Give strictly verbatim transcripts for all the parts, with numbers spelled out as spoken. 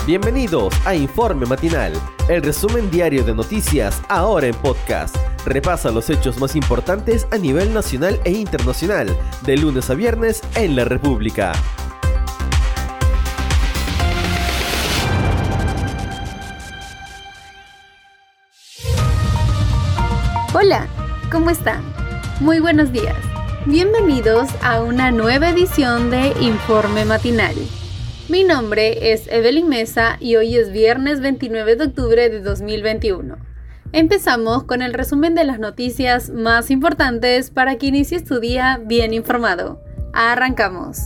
Bienvenidos a Informe Matinal, el resumen diario de noticias ahora en podcast. Repasa los hechos más importantes a nivel nacional e internacional, de lunes a viernes en la República. Hola, ¿cómo están? Muy buenos días. Bienvenidos a una nueva edición de Informe Matinal. Mi nombre es Evelyn Mesa y hoy es viernes veintinueve de octubre de dos mil veintiuno. Empezamos con el resumen de las noticias más importantes para que inicies tu día bien informado. Arrancamos.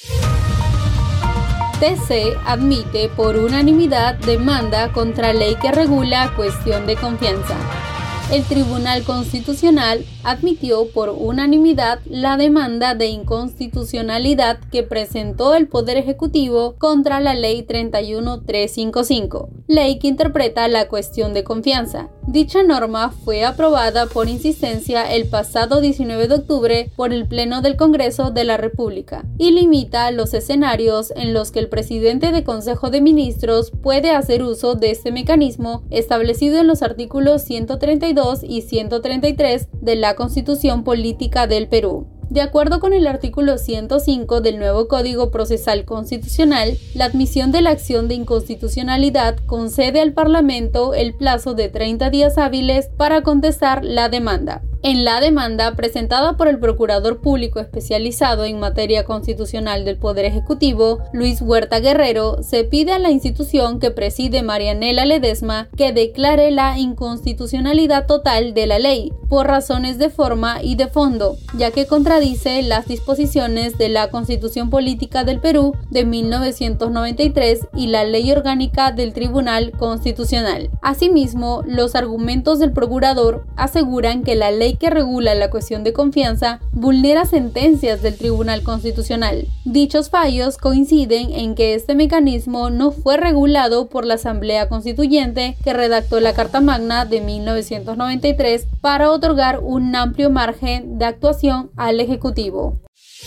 T C admite por unanimidad demanda contra ley que regula cuestión de confianza. El Tribunal Constitucional admitió por unanimidad la demanda de inconstitucionalidad que presentó el Poder Ejecutivo contra la Ley treinta y uno mil trescientos cincuenta y cinco, ley que interpreta la cuestión de confianza. Dicha norma fue aprobada por insistencia el pasado diecinueve de octubre por el Pleno del Congreso de la República y limita los escenarios en los que el presidente de Consejo de Ministros puede hacer uso de este mecanismo establecido en los artículos ciento treinta y dos y ciento treinta y tres de la Constitución Política del Perú. De acuerdo con el artículo ciento cinco del nuevo Código Procesal Constitucional, la admisión de la acción de inconstitucionalidad concede al Parlamento el plazo de treinta días hábiles para contestar la demanda. En la demanda presentada por el Procurador Público Especializado en Materia Constitucional del Poder Ejecutivo, Luis Huerta Guerrero, se pide a la institución que preside Marianela Ledesma que declare la inconstitucionalidad total de la ley, por razones de forma y de fondo, ya que contradice las disposiciones de la Constitución Política del Perú de mil novecientos noventa y tres y la Ley Orgánica del Tribunal Constitucional. Asimismo, los argumentos del procurador aseguran que la ley que regula la cuestión de confianza vulnera sentencias del Tribunal Constitucional. Dichos fallos coinciden en que este mecanismo no fue regulado por la Asamblea Constituyente que redactó la Carta Magna de mil novecientos noventa y tres para otorgar un amplio margen de actuación al Ejecutivo.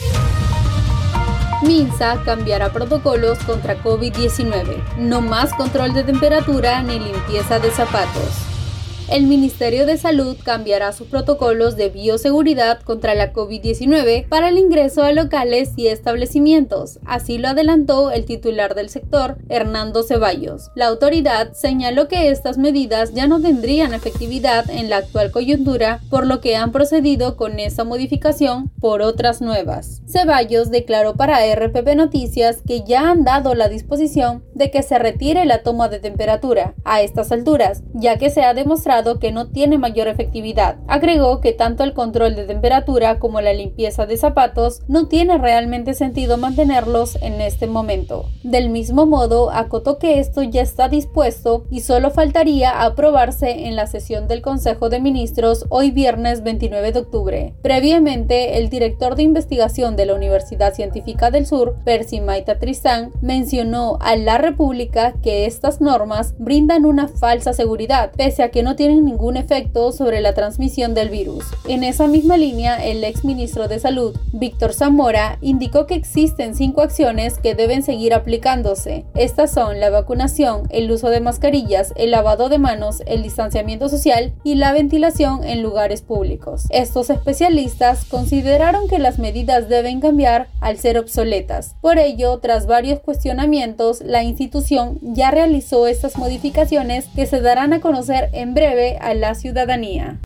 MINSA cambiará protocolos contra COVID diecinueve. No más control de temperatura ni limpieza de zapatos. El Ministerio de Salud cambiará sus protocolos de bioseguridad contra la COVID diecinueve para el ingreso a locales y establecimientos. Así lo adelantó el titular del sector, Hernando Ceballos. La autoridad señaló que estas medidas ya no tendrían efectividad en la actual coyuntura, por lo que han procedido con esta modificación por otras nuevas. Ceballos declaró para R P P Noticias que ya han dado la disposición de que se retire la toma de temperatura a estas alturas, ya que se ha demostrado que no tiene mayor efectividad. Agregó que tanto el control de temperatura como la limpieza de zapatos no tiene realmente sentido mantenerlos en este momento. Del mismo modo, acotó que esto ya está dispuesto y solo faltaría aprobarse en la sesión del Consejo de Ministros hoy viernes veintinueve de octubre. Previamente, el director de investigación de la Universidad Científica del Sur, Percy Maita Tristán, mencionó a La República que estas normas brindan una falsa seguridad, pese a que no tienen ningún efecto sobre la transmisión del virus. En esa misma línea, el ex ministro de Salud, Víctor Zamora, indicó que existen cinco acciones que deben seguir aplicándose. Estas son la vacunación, el uso de mascarillas, el lavado de manos, el distanciamiento social y la ventilación en lugares públicos. Estos especialistas consideraron que las medidas deben cambiar al ser obsoletas. Por ello, tras varios cuestionamientos, la institución ya realizó estas modificaciones que se darán a conocer en breve a la ciudadanía.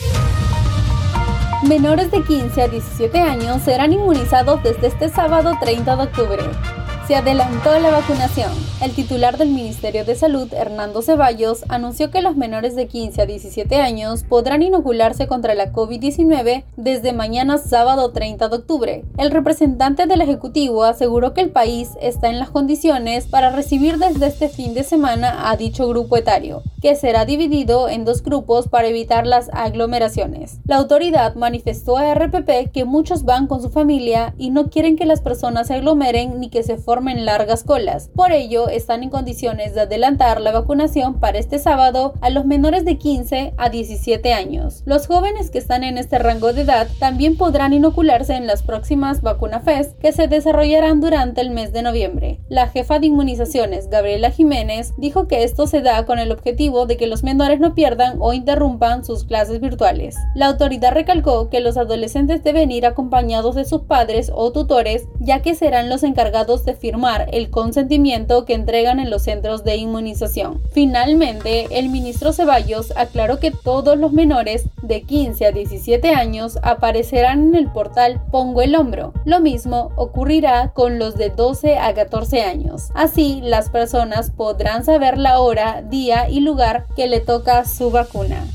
Menores de quince a diecisiete años serán inmunizados desde este sábado treinta de octubre. Se adelantó la vacunación. El titular del Ministerio de Salud, Hernando Ceballos, anunció que los menores de quince a diecisiete años podrán inocularse contra la COVID diecinueve desde mañana sábado treinta de octubre. El representante del Ejecutivo aseguró que el país está en las condiciones para recibir desde este fin de semana a dicho grupo etario, que será dividido en dos grupos para evitar las aglomeraciones. La autoridad manifestó a R P P que muchos van con su familia y no quieren que las personas se aglomeren ni que se formen formen largas colas. Por ello, están en condiciones de adelantar la vacunación para este sábado a los menores de quince a diecisiete años. Los jóvenes que están en este rango de edad también podrán inocularse en las próximas Vacuna Fest que se desarrollarán durante el mes de noviembre. La jefa de inmunizaciones, Gabriela Jiménez, dijo que esto se da con el objetivo de que los menores no pierdan o interrumpan sus clases virtuales. La autoridad recalcó que los adolescentes deben ir acompañados de sus padres o tutores, ya que serán los encargados de firmar el consentimiento que entregan en los centros de inmunización. Finalmente, el ministro Ceballos aclaró que todos los menores de quince a diecisiete años aparecerán en el portal Pongo el Hombro. Lo mismo ocurrirá con los de doce a catorce años. Así, las personas podrán saber la hora, día y lugar que le toca su vacuna.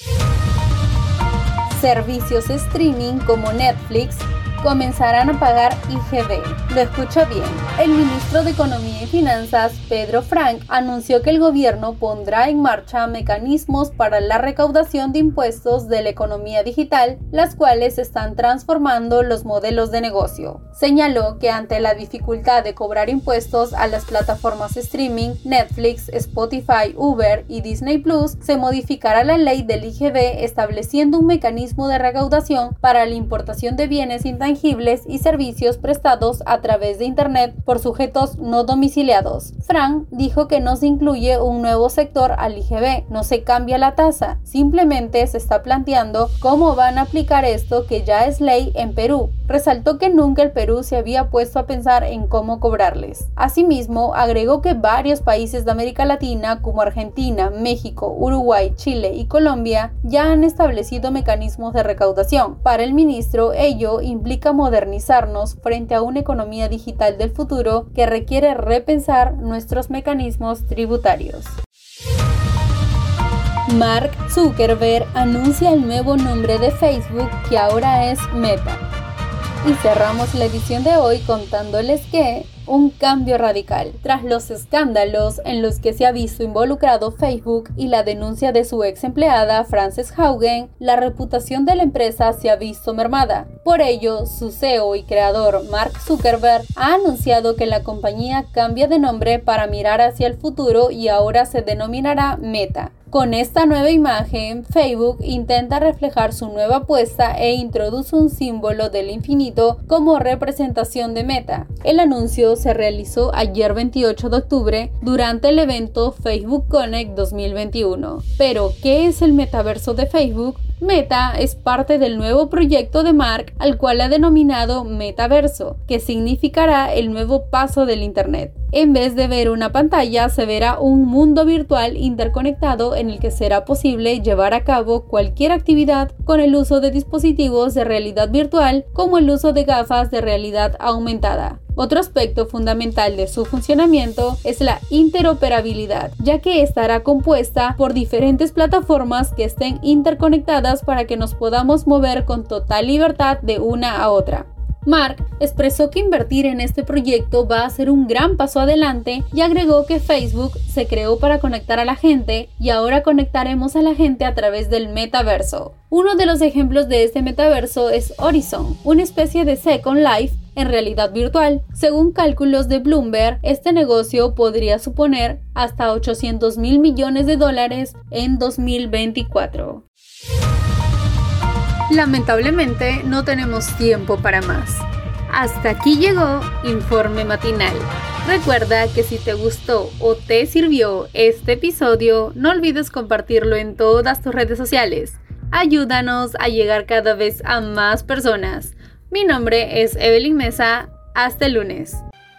Servicios streaming como Netflix comenzarán a pagar I G B. Lo escucha bien. El ministro de Economía y Finanzas, Pedro Frank, anunció que el gobierno pondrá en marcha mecanismos para la recaudación de impuestos de la economía digital, las cuales están transformando los modelos de negocio. Señaló que ante la dificultad de cobrar impuestos a las plataformas streaming, Netflix, Spotify, Uber y Disney Plus, se modificará la ley del I G B estableciendo un mecanismo de recaudación para la importación de bienes intangibles y servicios prestados a través de Internet por sujetos no domiciliados. Frank dijo que no se incluye un nuevo sector al I G B, no se cambia la tasa, simplemente se está planteando cómo van a aplicar esto que ya es ley en Perú. Resaltó que nunca el Perú se había puesto a pensar en cómo cobrarles. Asimismo, agregó que varios países de América Latina como Argentina, México, Uruguay, Chile y Colombia ya han establecido mecanismos de recaudación. Para el ministro, ello implica modernizarnos frente a una economía digital del futuro que requiere repensar nuestros mecanismos tributarios. Mark Zuckerberg anuncia el nuevo nombre de Facebook, que ahora es Meta. Y cerramos la edición de hoy contándoles que un cambio radical. Tras los escándalos en los que se ha visto involucrado Facebook y la denuncia de su ex empleada Frances Haugen, la reputación de la empresa se ha visto mermada. Por ello, su C E O y creador Mark Zuckerberg ha anunciado que la compañía cambia de nombre para mirar hacia el futuro y ahora se denominará Meta. Con esta nueva imagen, Facebook intenta reflejar su nueva apuesta e introduce un símbolo del infinito como representación de Meta. El anuncio se realizó ayer veintiocho de octubre durante el evento Facebook Connect dos mil veintiuno. Pero, ¿qué es el metaverso de Facebook? Meta es parte del nuevo proyecto de Mark, al cual ha denominado Metaverso, que significará el nuevo paso del Internet. En vez de ver una pantalla, se verá un mundo virtual interconectado en el que será posible llevar a cabo cualquier actividad con el uso de dispositivos de realidad virtual, como el uso de gafas de realidad aumentada. Otro aspecto fundamental de su funcionamiento es la interoperabilidad, ya que estará compuesta por diferentes plataformas que estén interconectadas para que nos podamos mover con total libertad de una a otra. Mark expresó que invertir en este proyecto va a ser un gran paso adelante y agregó que Facebook se creó para conectar a la gente y ahora conectaremos a la gente a través del metaverso. Uno de los ejemplos de este metaverso es Horizon, una especie de Second Life en realidad virtual. Según cálculos de Bloomberg, este negocio podría suponer hasta ochocientos mil millones de dólares en dos mil veinticuatro. Lamentablemente no tenemos tiempo para más. Hasta aquí llegó Informe Matinal. Recuerda que si te gustó o te sirvió este episodio, no olvides compartirlo en todas tus redes sociales. Ayúdanos a llegar cada vez a más personas. Mi nombre es Evelyn Mesa. Hasta el lunes.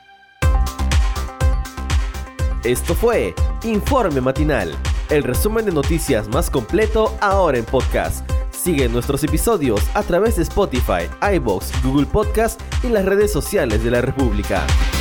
Esto fue Informe Matinal, el resumen de noticias más completo ahora en podcast. Sigue nuestros episodios a través de Spotify, iVoox, Google Podcast y las redes sociales de la República.